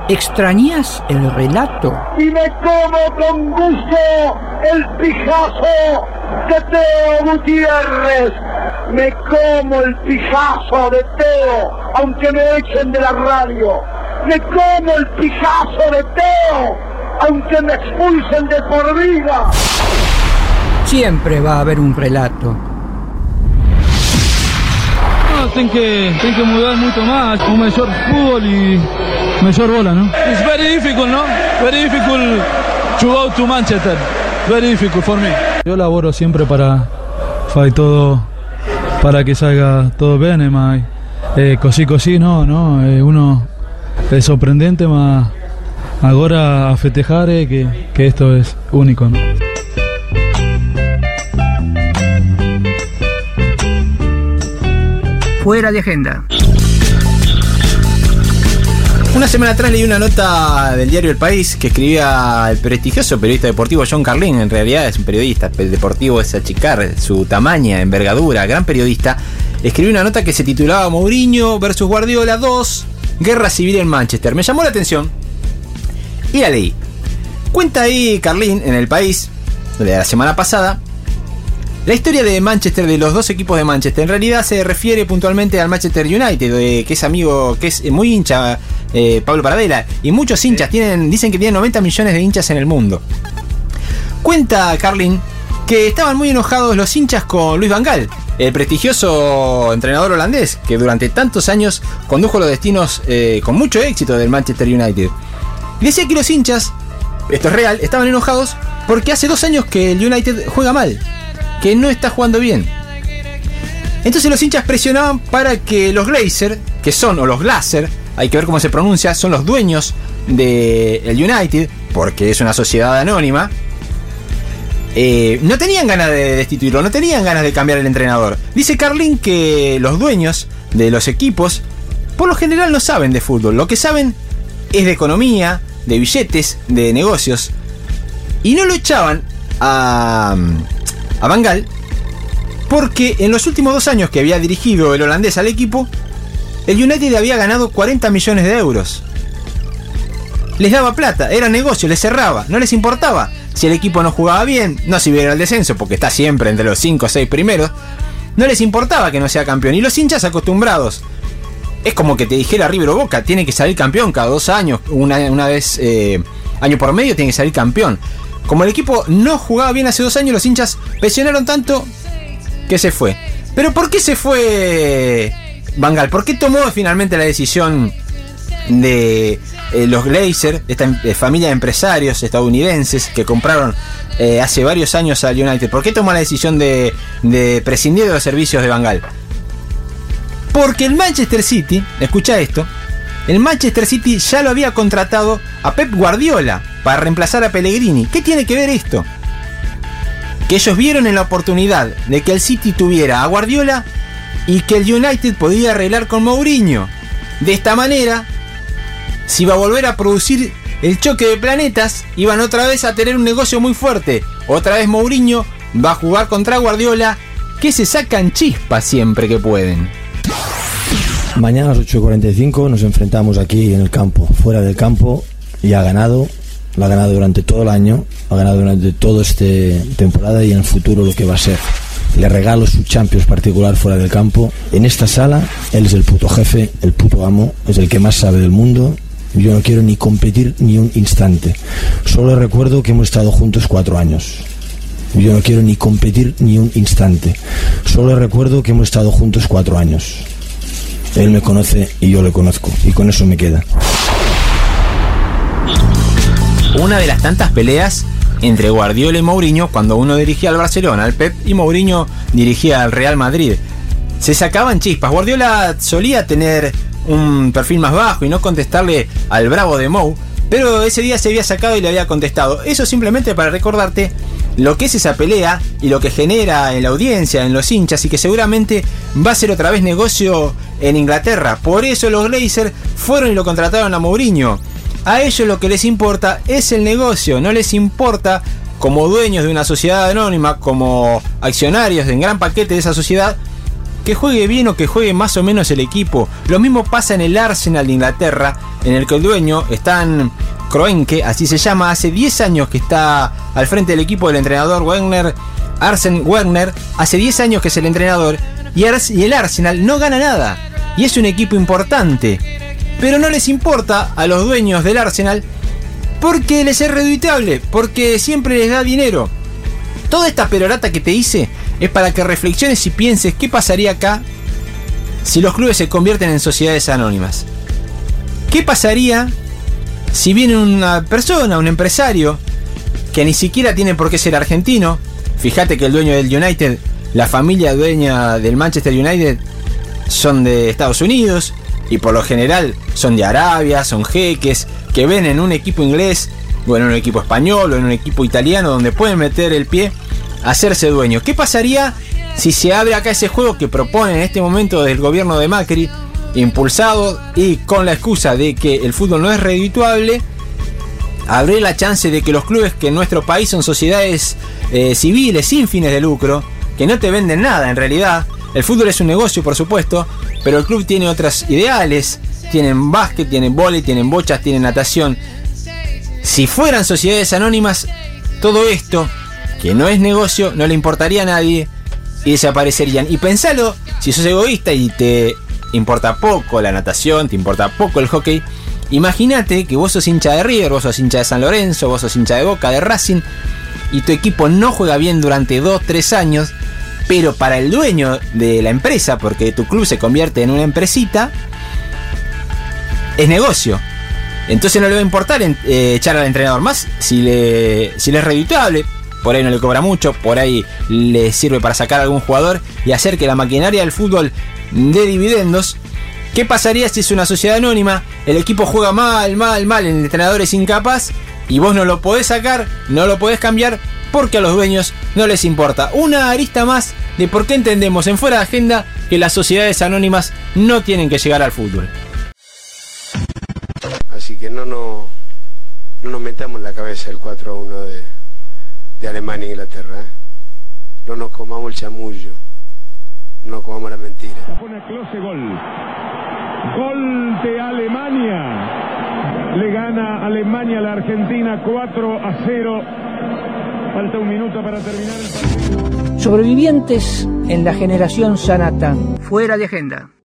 ¿Extrañas el relato? Y me como con gusto el pijazo de Teo Gutiérrez. Me como el pijazo de Teo, aunque me echen de la radio. Me como el pijazo de Teo, aunque me expulsen de por vida. Siempre va a haber un relato. No, tem que mudar mucho más, un mejor fútbol y mejor bola, ¿no? It's very difficult, ¿no? Very difficult to go to Manchester. Very difficult for me. Yo laboro siempre para fare todo para que salga todo bene, ma così no, uno è sorprendente, ma ahora a festejar que esto es único, ¿no? Fuera de agenda. Una semana atrás leí una nota del diario El País que escribía el prestigioso periodista deportivo John Carlin. En realidad es un periodista, el deportivo es achicar su tamaña, envergadura, gran periodista. Escribió una nota que se titulaba Mourinho versus Guardiola 2, Guerra Civil en Manchester. Me llamó la atención y la leí. Cuenta ahí Carlin en El País, de la semana pasada, la historia de Manchester, de los dos equipos de Manchester. En realidad se refiere puntualmente al Manchester United, que es amigo, que es muy hincha, Pablo Paradela, y muchos hinchas dicen que tienen 90 millones de hinchas en el mundo. Cuenta Carlin que estaban muy enojados los hinchas con Louis van Gaal, el prestigioso entrenador holandés que durante tantos años condujo los destinos con mucho éxito del Manchester United. Y decía que los hinchas, esto es real, estaban enojados porque hace 2 años que el United juega mal, que no está jugando bien. Entonces los hinchas presionaban para que los Glazer, que son, o los Glazer, hay que ver cómo se pronuncia, son los dueños del United, porque es una sociedad anónima, no tenían ganas de destituirlo, no tenían ganas de cambiar el entrenador. Dice Carlin que los dueños de los equipos por lo general no saben de fútbol, lo que saben es de economía, de billetes, de negocios, y no lo echaban a Van Gaal porque en los últimos 2 años que había dirigido el holandés al equipo, el United había ganado 40 millones de euros. Les daba plata, era negocio, les cerraba, no les importaba si el equipo no jugaba bien, no si hubiera el descenso, porque está siempre entre los 5 o 6 primeros, no les importaba que no sea campeón. Y los hinchas acostumbrados, es como que te dijera River o Boca, tiene que salir campeón cada 2 años, una vez año por medio tiene que salir campeón. Como el equipo no jugaba bien hace 2 años, los hinchas presionaron tanto que se fue. Pero ¿por qué se fue Van Gaal? ¿Por qué tomó finalmente la decisión de los Glazer, esta familia de empresarios estadounidenses que compraron hace varios años al United? ¿Por qué tomó la decisión de prescindir de los servicios de Van Gaal? Porque el Manchester City, escucha esto, el Manchester City ya lo había contratado a Pep Guardiola para reemplazar a Pellegrini. ¿Qué tiene que ver esto? Que ellos vieron en la oportunidad de que el City tuviera a Guardiola y que el United podía arreglar con Mourinho. De esta manera se iba a volver a producir el choque de planetas, iban otra vez a tener un negocio muy fuerte. Otra vez Mourinho va a jugar contra Guardiola, que se sacan chispas siempre que pueden. Mañana a las 8:45 nos enfrentamos aquí en el campo, fuera del campo, y ha ganado. Lo ha ganado durante todo el año, ha ganado durante toda esta temporada y en el futuro lo que va a ser. Le regalo su Champions particular fuera del campo. En esta sala, él es el puto jefe, el puto amo, es el que más sabe del mundo. Yo no quiero ni competir ni un instante. Solo recuerdo que hemos estado juntos 4 años. Yo no quiero ni competir ni un instante. Solo recuerdo que hemos estado juntos 4 años. Él me conoce y yo le conozco, y con eso me queda. Una de las tantas peleas entre Guardiola y Mourinho, cuando uno dirigía al Barcelona, al Pep, y Mourinho dirigía al Real Madrid. Se sacaban chispas. Guardiola solía tener un perfil más bajo y no contestarle al bravo de Mou, pero ese día se había sacado y le había contestado. Eso simplemente para recordarte lo que es esa pelea y lo que genera en la audiencia, en los hinchas, y que seguramente va a ser otra vez negocio en Inglaterra. Por eso los Glazer fueron y lo contrataron a Mourinho. A ellos lo que les importa es el negocio, no les importa, como dueños de una sociedad anónima, como accionarios de un gran paquete de esa sociedad, que juegue bien o que juegue más o menos el equipo. Lo mismo pasa en el Arsenal de Inglaterra, en el que el dueño, Stan Kroenke, así se llama, hace 10 años que está al frente del equipo del entrenador Arsene Wenger, hace 10 años que es el entrenador, y el Arsenal no gana nada, y es un equipo importante, pero no les importa a los dueños del Arsenal porque les es redituable, porque siempre les da dinero. Toda esta perorata que te hice es para que reflexiones y pienses qué pasaría acá si los clubes se convierten en sociedades anónimas. ¿Qué pasaría si viene una persona, un empresario, que ni siquiera tiene por qué ser argentino? Fíjate que el dueño del United, la familia dueña del Manchester United, son de Estados Unidos y por lo general son de Arabia, son jeques que ven en un equipo inglés o en un equipo español o en un equipo italiano donde pueden meter el pie a hacerse dueños. ¿Qué pasaría si se abre acá ese juego que propone en este momento del gobierno de Macri, impulsado y con la excusa de que el fútbol no es redituable? Abre la chance de que los clubes que en nuestro país son sociedades civiles sin fines de lucro, que no te venden nada en realidad. El fútbol es un negocio, por supuesto, pero el club tiene otros ideales. Tienen básquet, tienen vóley, tienen bochas, tienen natación. Si fueran sociedades anónimas, todo esto, que no es negocio, no le importaría a nadie y desaparecerían. Y pensalo, si sos egoísta y te importa poco la natación, te importa poco el hockey, imagínate que vos sos hincha de River, vos sos hincha de San Lorenzo, vos sos hincha de Boca, de Racing, y tu equipo no juega bien durante 2-3 años, pero para el dueño de la empresa, porque tu club se convierte en una empresita, es negocio. Entonces no le va a importar echar al entrenador más si le es redituable. Por ahí no le cobra mucho, por ahí le sirve para sacar a algún jugador y hacer que la maquinaria del fútbol dé dividendos. ¿Qué pasaría si es una sociedad anónima? El equipo juega mal, el entrenador es incapaz y vos no lo podés sacar, no lo podés cambiar porque a los dueños no les importa. Una arista más de por qué entendemos en Fuera de Agenda que las sociedades anónimas no tienen que llegar al fútbol. Así que no nos metamos en la cabeza el 4-1 de Alemania e Inglaterra, No nos comamos el chamullo, no nos comamos la mentira. La pone Klose, gol. Gol de Alemania. Le gana Alemania a la Argentina 4-0. Falta un minuto para terminar el partido. Sobrevivientes en la generación Sanata. Fuera de Agenda.